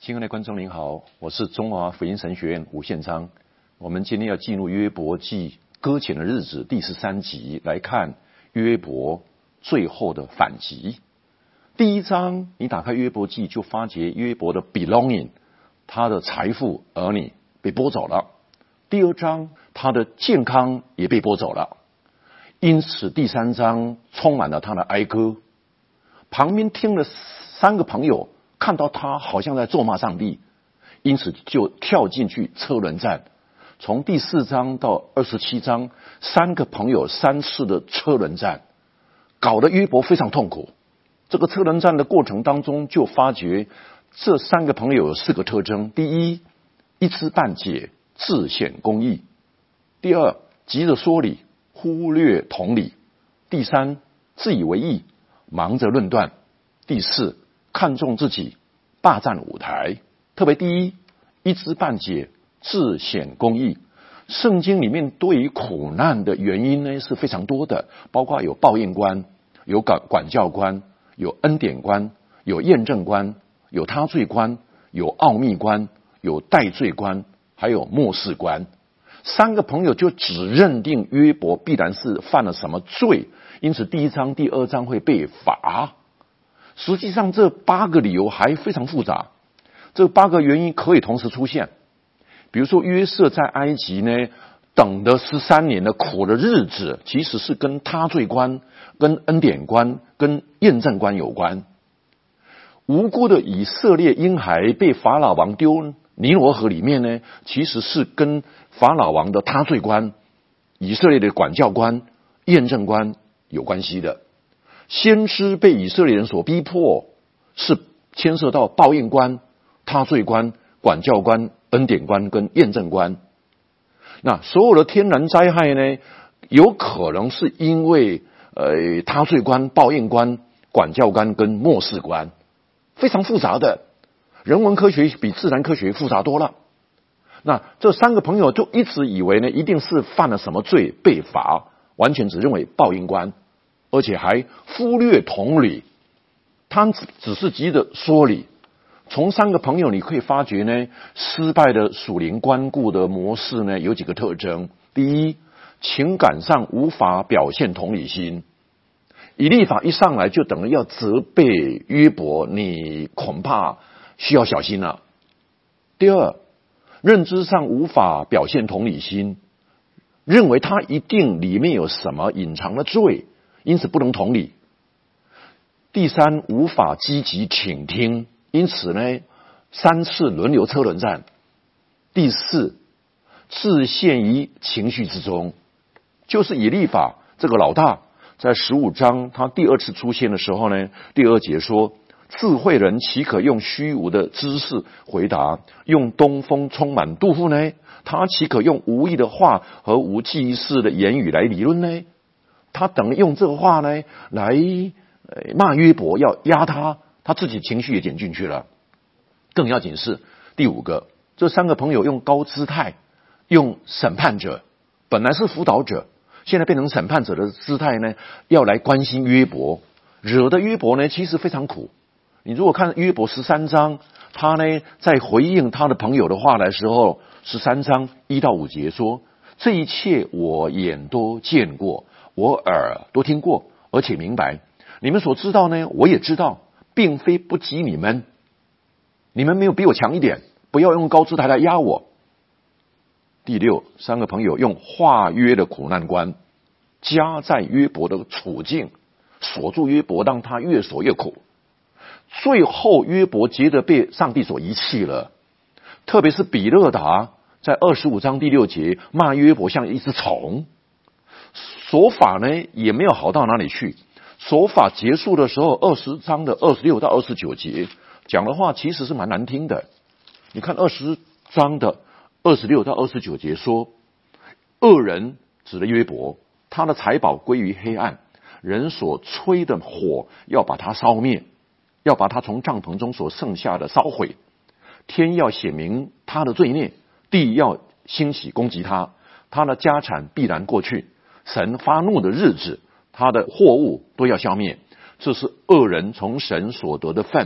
亲爱的观众您好，我是中华福音神学院吴宪章。我们今天要进入约伯记搁浅的日子第13集，来看约伯最后的反击。第一章你打开约伯记就发觉约伯的 belonging， 他的财富儿女被剥走了。第二章他的健康也被剥走了，因此第三章充满了他的哀歌。旁边听了3个朋友看到他好像在咒骂上帝，因此就跳进去车轮战。从第4章到27章，3个朋友3次的车轮战，搞得约伯非常痛苦。这个车轮战的过程当中，就发觉这3个朋友有4个特征：第一，一知半解，自显公义；第二，急着说理，忽略同理；第三，自以为义，忙着论断；第四，看重自己，霸占舞台。特别第一，一知半解，自显公义。圣经里面对于苦难的原因呢是非常多的，包括有报应观，有管教观，有恩典观，有验证观，有他罪观，有奥秘观，有代罪观，还有末世观。3个朋友就只认定约伯必然是犯了什么罪，因此第1章、第2章会被罚。实际上这8个理由还非常复杂，这8个原因可以同时出现。比如说约瑟在埃及呢等的13年的苦的日子，其实是跟他罪观、跟恩典观、跟验证观有关。无辜的以色列婴孩被法老王丢尼罗河里面呢，其实是跟法老王的他罪观、以色列的管教观、验证观有关系的。先知被以色列人所逼迫，是牵涉到报应观、他罪观、管教观、恩典观跟验证观。那所有的天然灾害呢，有可能是因为他罪观、报应观、管教观跟末世观，非常复杂的。人文科学比自然科学复杂多了。那这3个朋友就一直以为呢，一定是犯了什么罪被罚，完全只认为报应观，而且还忽略同理。他只是急着说理。从3个朋友你可以发觉呢，失败的属灵关顾的模式呢有几个特征。第一，情感上无法表现同理心。以利法一上来就等于要责备约伯，你恐怕需要小心了。第二，认知上无法表现同理心，认为他一定里面有什么隐藏的罪，因此不能同理。第三，无法积极倾听，因此呢3次轮流车轮战。第四，自陷于情绪之中，就是以利法这个老大在15章他第2次出现的时候呢，第2节说，智慧人岂可用虚无的知识回答，用东风充满杜甫呢？他岂可用无意的话和无记事的言语来理论呢？他等用这个话呢来骂约伯，要压他，他自己情绪也减进去了。更要紧是第5个，这3个朋友用高姿态，用审判者，本来是辅导者，现在变成审判者的姿态呢，要来关心约伯，惹得约伯呢其实非常苦。你如果看约伯13章，他呢在回应他的朋友的话的时候，13章1到5节说，这一切我眼都见过，我耳都听过，而且明白。你们所知道呢，我也知道，并非不及你们。你们没有比我强一点，不要用高姿态来压我。第6，3个朋友用化约的苦难观加在约伯的处境，锁住约伯，让他越锁越苦。最后约伯觉得被上帝所遗弃了，特别是比勒达在25章第6节骂约伯像一只虫。说法呢也没有好到哪里去。说法结束的时候20章的26到29节讲的话其实是蛮难听的。你看20章的26到29节说，恶人指的约伯，他的财宝归于黑暗，人所吹的火要把它烧灭，要把他从帐篷中所剩下的烧毁。天要显明他的罪孽，地要兴起攻击他，他的家产必然过去，神发怒的日子，他的货物都要消灭。这是恶人从神所得的份，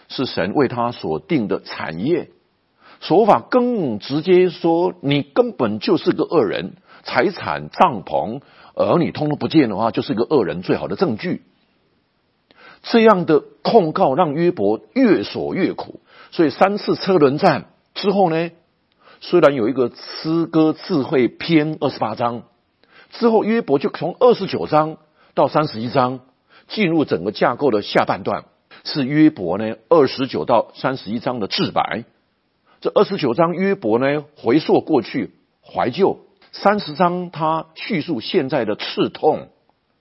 是神为他所定的产业。手法更直接说，你根本就是个恶人，财产、帐篷、儿女通通不见的话，就是个恶人最好的证据。这样的控告让约伯越锁越苦，所以3次车轮战之后呢，虽然有一个诗歌智慧篇28章之后，约伯就从29章到31章进入整个架构的下半段，是约伯呢29到31章的自白。这29章约伯呢回溯过去怀旧，30章他叙述现在的刺痛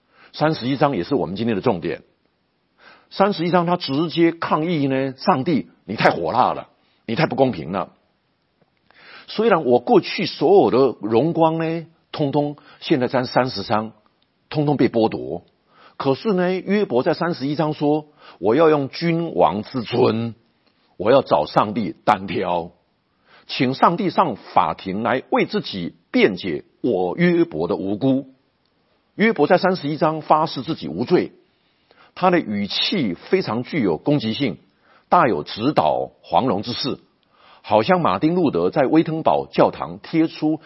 ，31章也是我们今天的重点。31章他直接抗议呢，上帝你太火辣了，你太不公平了。虽然我过去所有的荣光呢，通通现在在30章通通被剥夺，可是呢，约伯在31章说，我要用君王之尊，我要找上帝单挑，请上帝上法庭来为自己辩解我约伯的无辜。约伯在31章发誓自己无罪，他的语气非常具有攻击性，大有指导黄龙之势，好像马丁路德在威登堡教堂贴出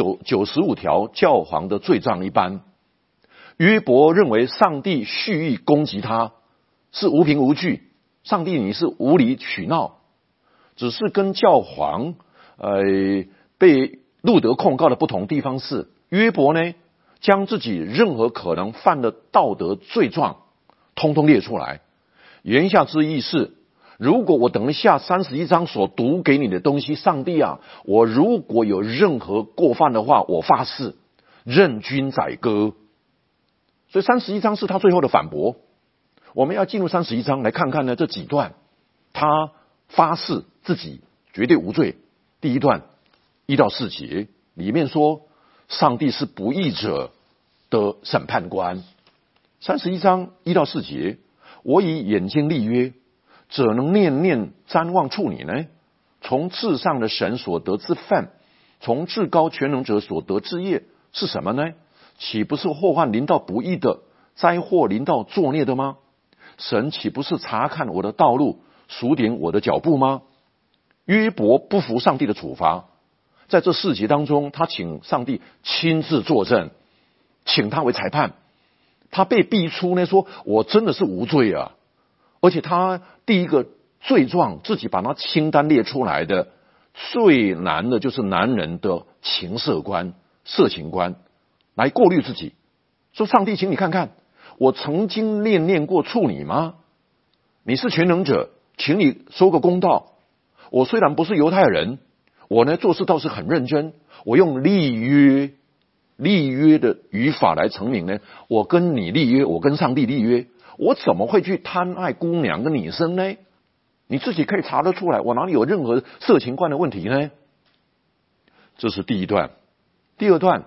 95条教皇的罪状一般。约伯认为上帝蓄意攻击他是无凭无据，上帝你是无理取闹，只是跟教皇被路德控告的不同地方是，约伯呢将自己任何可能犯的道德罪状通通列出来。言下之意是，如果我等一下31章所读给你的东西，上帝啊，我如果有任何过犯的话，我发誓任君宰割。所以31章是他最后的反驳。我们要进入31章来看看呢，这几段他发誓自己绝对无罪。第一段1到4节里面说，上帝是不义者的审判官。31章1到4节，我以眼睛立约，怎能念念瞻望处你呢？从至上的神所得之份，从至高全能者所得之业是什么呢？岂不是祸患临到不义的，灾祸临到作孽的吗？神岂不是查看我的道路，数点我的脚步吗？约伯不服上帝的处罚，在这4节当中，他请上帝亲自作证，请他为裁判。他被逼出呢，说我真的是无罪啊！而且他第一个罪状自己把他清单列出来的，最难的就是男人的情色观、色情观，来过滤自己。说上帝，请你看看，我曾经念念过处你吗？你是全能者，请你说个公道。我虽然不是犹太人，我呢做事倒是很认真，我用立约的语法来证明呢，我跟你立约，我跟上帝立约，我怎么会去贪爱姑娘跟女生呢？你自己可以查得出来，我哪里有任何色情观的问题呢？这是第一段。第二段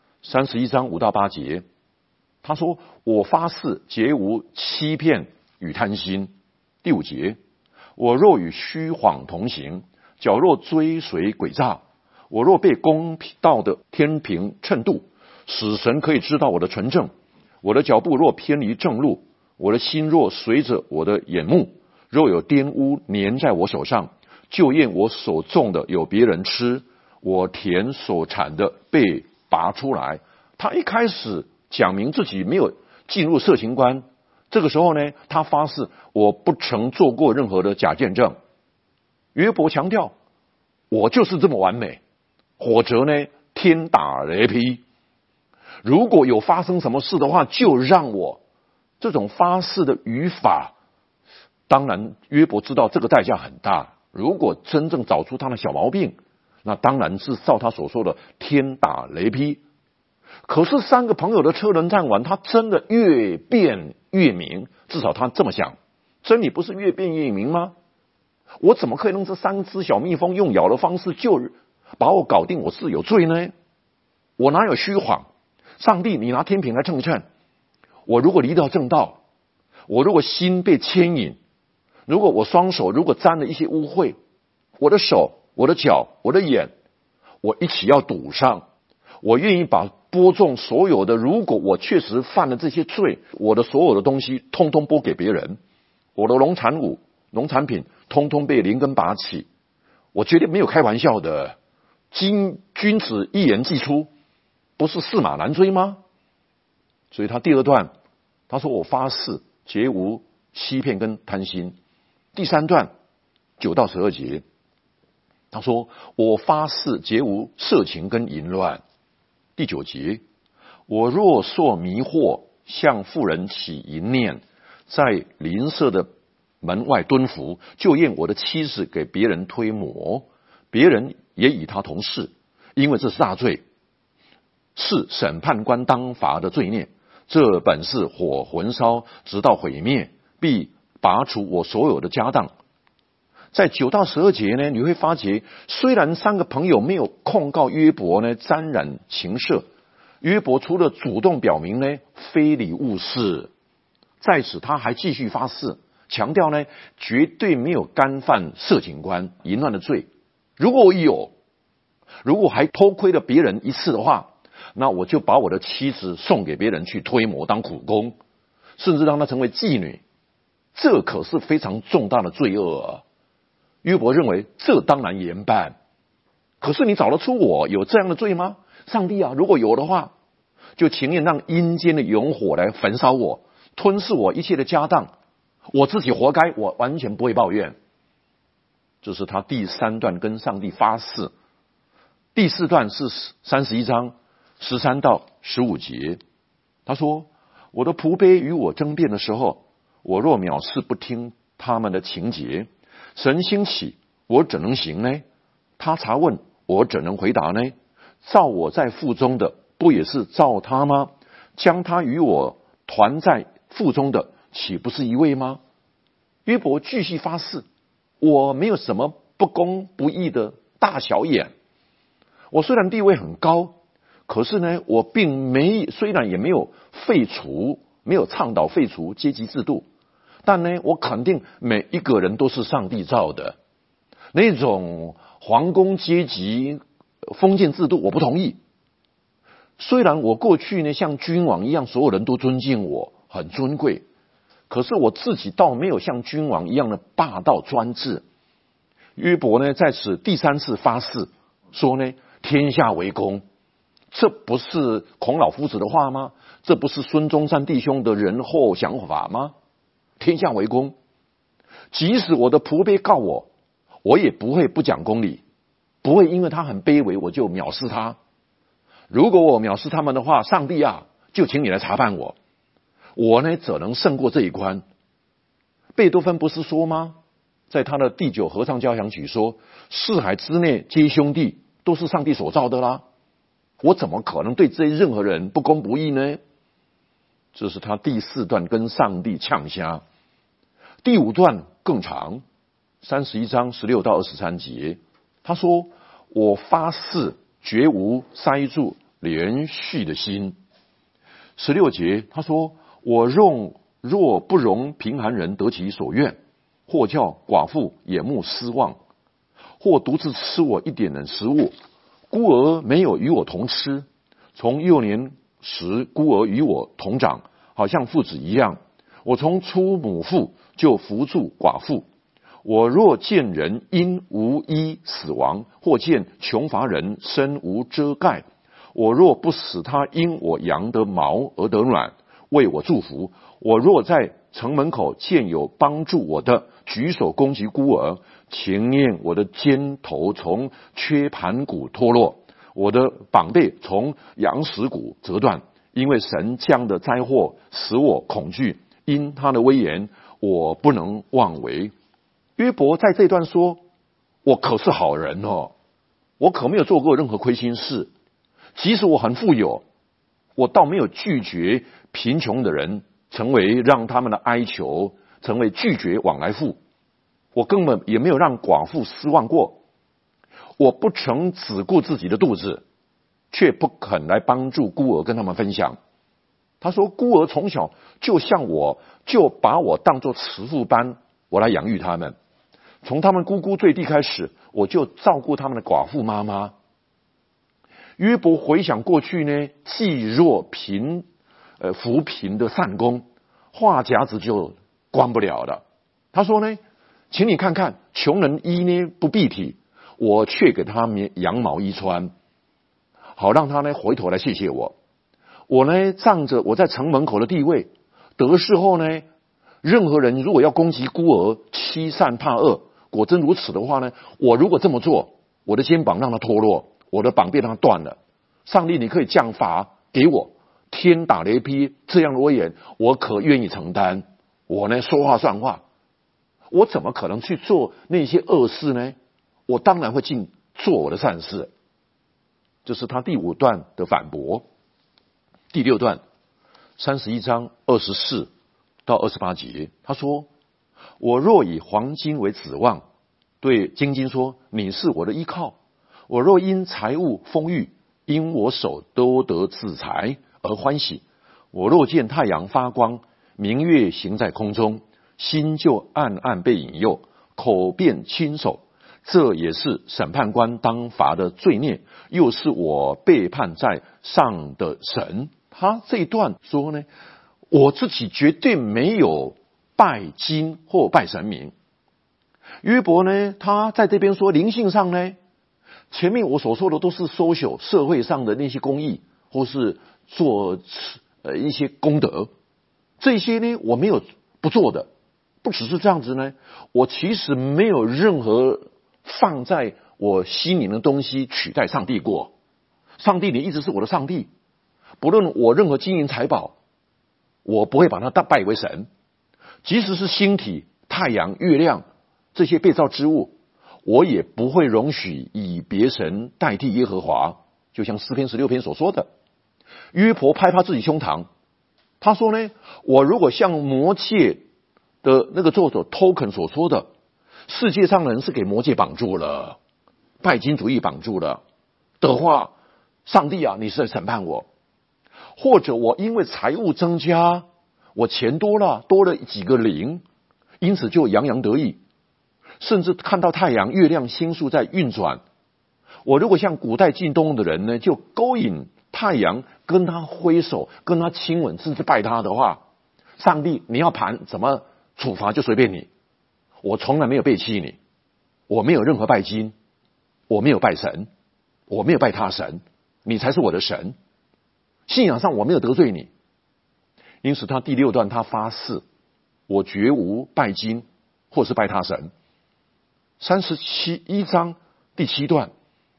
31章5到8节，他说，我发誓绝无欺骗与贪心。第5节，我若与虚谎同行，脚若追随诡诈，我若被公道的天平称度，使神可以知道我的纯正。我的脚步若偏离正路，我的心若随着我的眼目，若有玷污粘在我手上，就验我所种的有别人吃，我田所产的被拔出来。他一开始讲明自己没有进入色情观，这个时候呢，他发誓我不曾做过任何的假见证。约伯强调，我就是这么完美，否则呢，天打雷劈。如果有发生什么事的话，就让我。这种发誓的语法，当然约伯知道这个代价很大，如果真正找出他的小毛病，那当然是照他所说的天打雷劈。可是3个朋友的车轮战完，他真的越辩越明，至少他这么想。真理不是越辩越明吗？我怎么可以让这3只小蜜蜂用咬的方式就把我搞定，我是有罪呢？我哪有虚谎？上帝，你拿天平来称称。我如果离掉正道，我如果心被牵引，如果我双手如果沾了一些污秽，我的手、我的脚、我的眼，我一起要赌上。我愿意把播种所有的，如果我确实犯了这些罪，我的所有的东西通通拨给别人。我的农产农产品通通被连根拔起。我绝对没有开玩笑的，君子一言既出，不是驷马难追吗？所以他第二段他说我发誓绝无欺骗跟贪心。第三段9到12节他说我发誓绝无色情跟淫乱。第9节我若受迷惑，向妇人起淫念，在邻舍的门外蹲伏，就验我的妻子给别人推磨，别人也与他同事，因为这是大罪，是审判官当罚的罪孽。这本是火焚烧，直到毁灭，必拔除我所有的家当。在9到12节呢，你会发觉，虽然3个朋友没有控告约伯呢沾染情色，约伯除了主动表明呢非礼勿视，在此他还继续发誓，强调呢绝对没有干犯色情观淫乱的罪。如果我有，如果还偷窥了别人一次的话，那我就把我的妻子送给别人去推磨当苦工，甚至让她成为妓女，这可是非常重大的罪恶啊。约伯认为这当然严办，可是你找得出我有这样的罪吗？上帝啊，如果有的话，就情愿让阴间的勇火来焚烧我，吞噬我一切的家当，我自己活该，我完全不会抱怨。这是他第3段跟上帝发誓。第4段是31章13到15节，他说我的仆婢与我争辩的时候，我若藐视不听他们的情节，神兴起，我怎能行呢？他查问，我怎能回答呢？造我在腹中的，不也是造他吗？将他与我团在腹中的，岂不是一位吗？约伯继续发誓，我没有什么不公不义的大小眼，我虽然地位很高，可是呢，我虽然也没有倡导废除阶级制度，但呢，我肯定每一个人都是上帝造的。那种皇宫阶级封建制度我不同意。虽然我过去呢像君王一样，所有人都尊敬我，很尊贵，可是我自己倒没有像君王一样的霸道专制。约伯呢在此第3次发誓说呢，天下为公，这不是孔老夫子的话吗？这不是孙中山弟兄的仁厚想法吗？天下为公，即使我的仆婢告我，我也不会不讲公理，不会因为他很卑微我就藐视他。如果我藐视他们的话，上帝啊，就请你来查办我，我呢怎能胜过这一关？贝多芬不是说吗？在他的第9合唱交响曲说，四海之内皆兄弟，都是上帝所造的啦，我怎么可能对这任何人不公不义呢？这是他第4段跟上帝呛虾。第5段更长，31章16到23节，他说我发誓绝无塞住连续的心。16节他说我若不容贫寒人得其所愿，或叫寡妇眼目失望，或独自吃我一点的食物，孤儿没有与我同吃，从幼年时孤儿与我同长，好像父子一样。我从出母腹就扶助寡妇。我若见人因无衣死亡，或见穷乏人身无遮盖，我若不使他因我羊的毛而得暖，为我祝福。我若在城门口见有帮助我的，举手攻击孤儿，情愿我的肩头从缺盘骨脱落，我的膀背从羊石骨折断，因为神降的灾祸使我恐惧，因他的威严我不能妄为。约伯在这段说，我可是好人哦，我可没有做过任何亏心事，即使我很富有，我倒没有拒绝贫穷的人，成为让他们的哀求成为拒绝往来富，我根本也没有让寡妇失望过。我不曾只顾自己的肚子，却不肯来帮助孤儿跟他们分享。他说孤儿从小就像我，就把我当作慈父般我来养育他们，从他们呱呱坠地开始，我就照顾他们的寡妇妈妈。约伯回想过去呢，济弱扶贫的善功，话匣子就关不了了。他说呢， 请你看看，穷人衣呢不蔽体，我却给他羊毛衣穿，好让他呢回头来谢谢我。我呢仗着我在城门口的地位，得势后呢，任何人如果要攻击孤儿，欺善怕恶，果真如此的话呢，我如果这么做，我的肩膀让他脱落，我的膀臂让他断了。上帝，你可以降罚给我，天打雷劈，这样的威严，我可愿意承担。我呢说话算话，我怎么可能去做那些恶事呢？我当然会做我的善事。这是他第5段的反驳。第6段31章24到28节，他说：我若以黄金为指望，对金金说，你是我的依靠。我若因财物丰裕，因我手多得自财而欢喜。我若见太阳发光，明月行在空中，心就暗暗被引诱，口便亲手，这也是审判官当罚的罪孽，又是我背叛在上的神。他这一段说呢，我自己绝对没有拜金或拜神明。约伯呢，他在这边说灵性上呢，前面我所说的都是social社会上的那些公益，或是做一些功德，这些呢我没有不做的。不只是这样子呢，我其实没有任何放在我心灵的东西取代上帝过。上帝你一直是我的上帝，不论我任何金银财宝，我不会把它拜为神。即使是星体、太阳、月亮这些被造之物，我也不会容许以别神代替耶和华。就像诗篇16篇所说的，约伯拍自己胸膛，他说呢，我如果像魔戒的那个作者 Tolkien 所说的，世界上的人是给魔戒绑住了，拜金主义绑住了的话，上帝啊，你是在审判我。或者我因为财物增加，我钱多了几个零，因此就洋洋得意，甚至看到太阳、月亮、星宿在运转。我如果像古代近东的人呢，就勾引太阳，跟他挥手，跟他亲吻，甚至拜他的话，上帝你要怎么处罚就随便你。我从来没有背弃你，我没有任何拜金，我没有拜神，我没有拜他神，你才是我的神。信仰上我没有得罪你。因此他第6段他发誓，我绝无拜金或是拜他神。31章第7段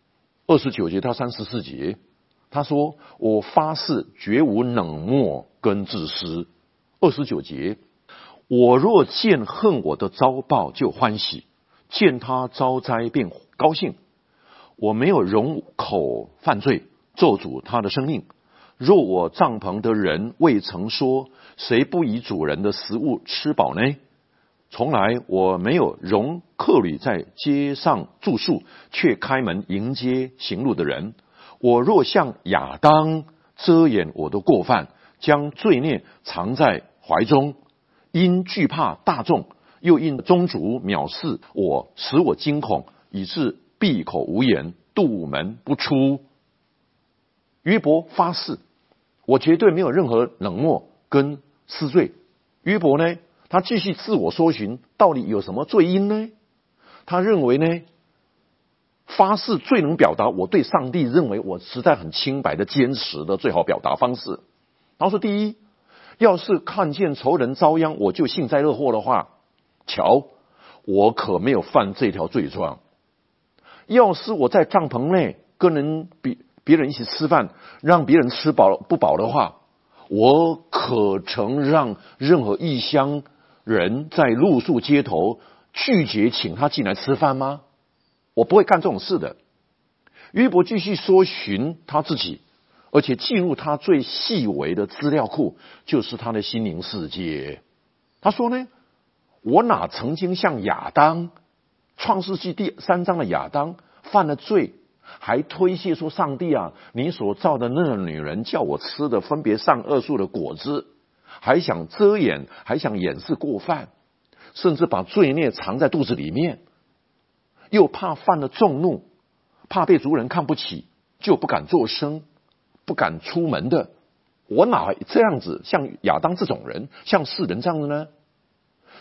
29节到34节，他说我发誓绝无冷漠跟自私。29节，我若见恨我的遭报就欢喜，见他遭灾便高兴。我没有容口犯罪，咒诅他的生命。若我帐篷的人未曾说，谁不以主人的食物吃饱呢？从来我没有容客旅在街上住宿，却开门迎接行路的人。我若像亚当遮掩我的过犯，将罪孽藏在怀中，因惧怕大众，又因宗族藐视我，使我惊恐，以致闭口无言，杜门不出。约伯发誓，我绝对没有任何冷漠跟私罪。约伯呢，他继续自我搜寻，到底有什么罪因呢？他认为呢，发誓最能表达我对上帝认为我实在很清白的坚持的最好表达方式。他说，第一，要是看见仇人遭殃，我就幸灾乐祸的话，瞧，我可没有犯这条罪状。要是我在帐篷内跟别人一起吃饭，让别人吃饱不饱的话，我可曾让任何异乡人在露宿街头拒绝请他进来吃饭吗？我不会干这种事的。约伯继续搜寻他自己，而且进入他最细微的资料库，就是他的心灵世界。他说呢，我哪曾经像亚当，创世纪第3章的亚当犯了罪，还推卸说，上帝啊，你所造的那个女人叫我吃的分别善恶树的果子，还想遮掩，还想掩饰过犯，甚至把罪孽藏在肚子里面，又怕犯了众怒，怕被族人看不起，就不敢作声，不敢出门的。我哪这样子像亚当这种人，像世人这样的呢？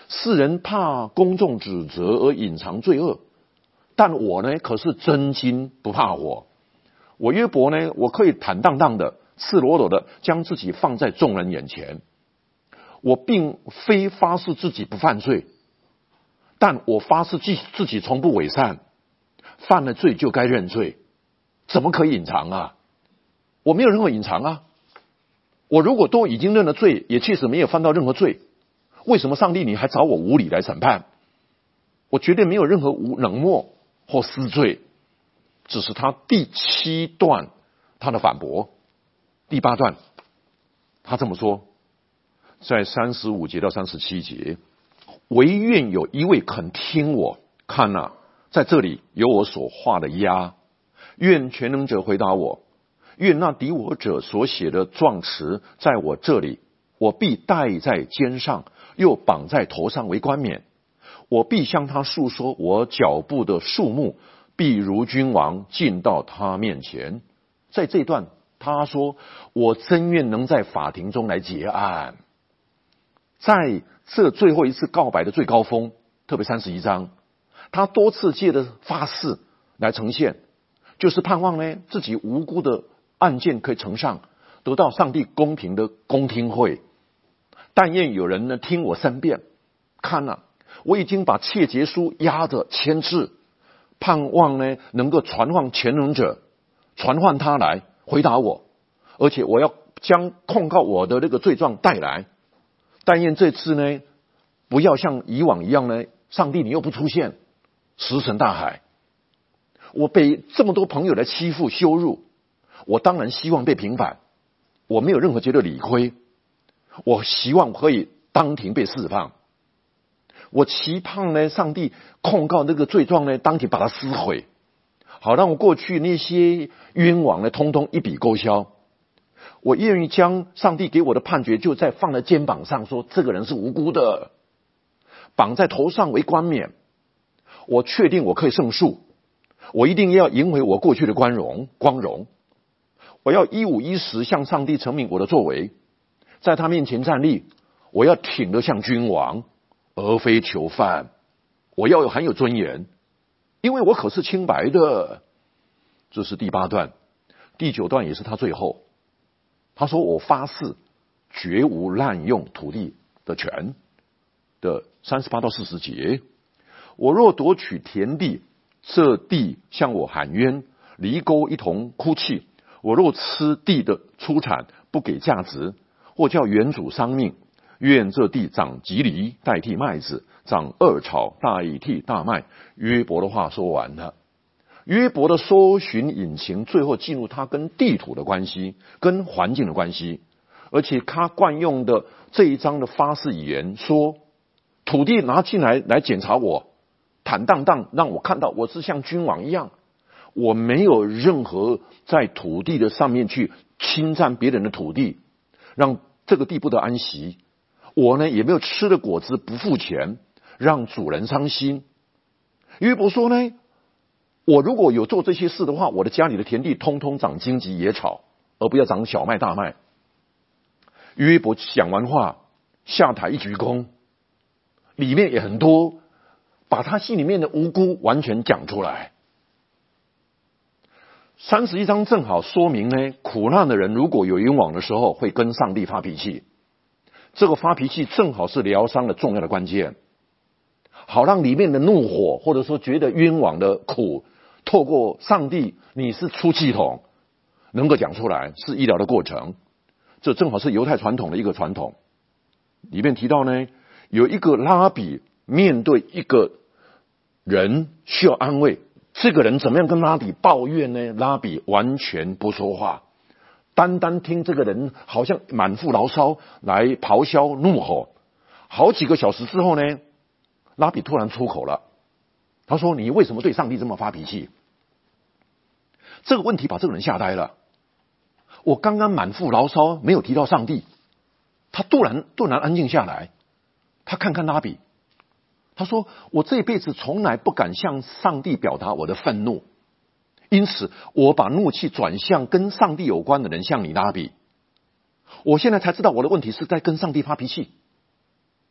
世人怕公众指责而隐藏罪恶，但我呢，可是真心不怕火。我约伯呢，我可以坦荡荡的、赤裸裸的将自己放在众人眼前。我并非发誓自己不犯罪，但我发誓自己从不伪善，犯了罪就该认罪，怎么可以隐藏啊？我没有任何隐藏啊！我如果都已经认了罪，也确实没有犯到任何罪，为什么上帝你还找我无理来审判？我绝对没有任何冷漠或私罪，只是他第7段他的反驳。第8段他这么说，在35节到37节，唯愿有一位肯听我，看啊，在这里有我所画的押，愿全能者回答我，愿那敌我者所写的状词在我这里，我必戴在肩上，又绑在头上为冠冕，我必向他述说我脚步的数目，必如君王进到他面前。在这段他说，我真愿能在法庭中来结案。在这最后一次告白的最高峰，特别31章，他多次借着发誓来呈现，就是盼望呢自己无辜的案件可以呈上，得到上帝公平的公听会。但愿有人呢听我申辩，看啊，我已经把切结书压着签字，盼望呢能够传唤全能者，传唤他来回答我，而且我要将控告我的那个罪状带来。但愿这次呢，不要像以往一样呢，上帝你又不出现，石沉大海。我被这么多朋友来欺负羞辱，我当然希望被平反，我没有任何觉得理亏，我希望可以当庭被释放。我期盼呢，上帝控告那个罪状呢，当庭把它撕毁，好让我过去那些冤枉呢，通通一笔勾销。我愿意将上帝给我的判决就在放在肩膀上，说这个人是无辜的，绑在头上为冠冕。我确定我可以胜诉，我一定要赢回我过去的光荣。我要一五一十向上帝陈明我的作为，在他面前站立，我要挺得像君王，而非囚犯。我要很有尊严，因为我可是清白的。这是第8段。第9段也是他最后，他说我发誓绝无滥用土地的权的38到40节。我若夺取田地，这地向我喊冤，犁沟一同哭泣。我若吃地的出产不给价值，或叫原主伤命，愿这地长吉藜代替麦子，长二草代替大麦。约伯的话说完了。约伯的搜寻引擎最后进入他跟地土的关系，跟环境的关系，而且他惯用的这一章的发誓语言说，土地拿进来检查我，坦荡荡让我看到我是像君王一样，我没有任何在土地的上面去侵占别人的土地，让这个地不得安息。我呢也没有吃的果子不付钱，让主人伤心。约伯说呢，我如果有做这些事的话，我的家里的田地通通长荆棘野草，而不要长小麦大麦。约伯讲完话，下台一鞠躬，里面也很多把他心里面的无辜完全讲出来。31章正好说明呢，苦难的人如果有冤枉的时候，会跟上帝发脾气。这个发脾气正好是疗伤的重要的关键，好让里面的怒火或者说觉得冤枉的苦，透过上帝你是出气筒，能够讲出来，是医疗的过程。这正好是犹太传统的一个传统。里面提到呢，有一个拉比面对一个人需要安慰，这个人怎么样跟拉比抱怨呢？拉比完全不说话，单单听这个人好像满腹牢骚来咆哮怒吼。好几个小时之后呢，拉比突然出口了，他说，你为什么对上帝这么发脾气？这个问题把这个人吓呆了。我刚刚满腹牢骚没有提到上帝，他突然安静下来，他看看拉比，他说，我这辈子从来不敢向上帝表达我的愤怒，因此我把怒气转向跟上帝有关的人，向你拉比。我现在才知道我的问题是在跟上帝发脾气。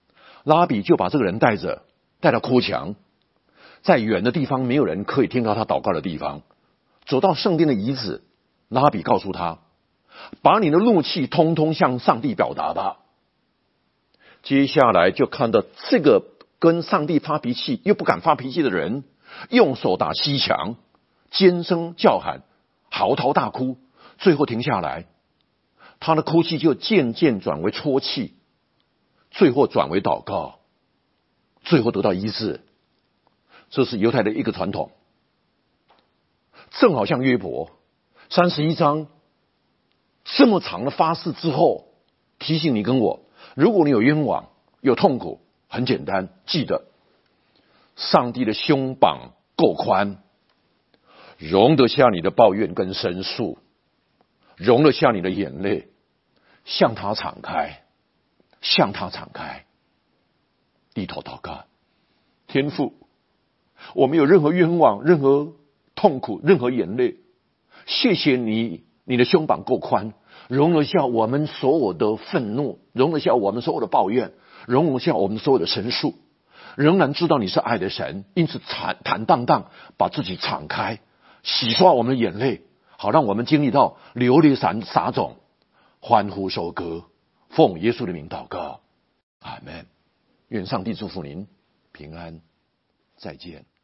拉比就把这个人带到哭墙，在远的地方没有人可以听到他祷告的地方，走到圣殿的遗址，拉比告诉他，把你的怒气通通向上帝表达吧。接下来就看到这个跟上帝发脾气又不敢发脾气的人，用手打西墙，尖声叫喊，嚎啕大哭，最后停下来，他的哭泣就渐渐转为啜泣，最后转为祷告，最后得到医治。这是犹太的一个传统，正好像约伯31章这么长的发誓之后，提醒你跟我，如果你有冤枉有痛苦，很简单，记得上帝的胸膀够宽，容得下你的抱怨跟申诉，容得下你的眼泪，向他敞开，向他敞开，低头祷告。天父，我没有任何冤枉，任何痛苦，任何眼泪，谢谢你，你的胸膀够宽，容得下我们所有的愤怒，容得下我们所有的抱怨，容得下我们所有的陈述，仍然知道你是爱的神，因此坦荡荡把自己敞开，洗刷我们的眼泪，好让我们经历到流泪撒种，欢呼收割。奉耶稣的名祷告，阿们。愿上帝祝福您平安，再见。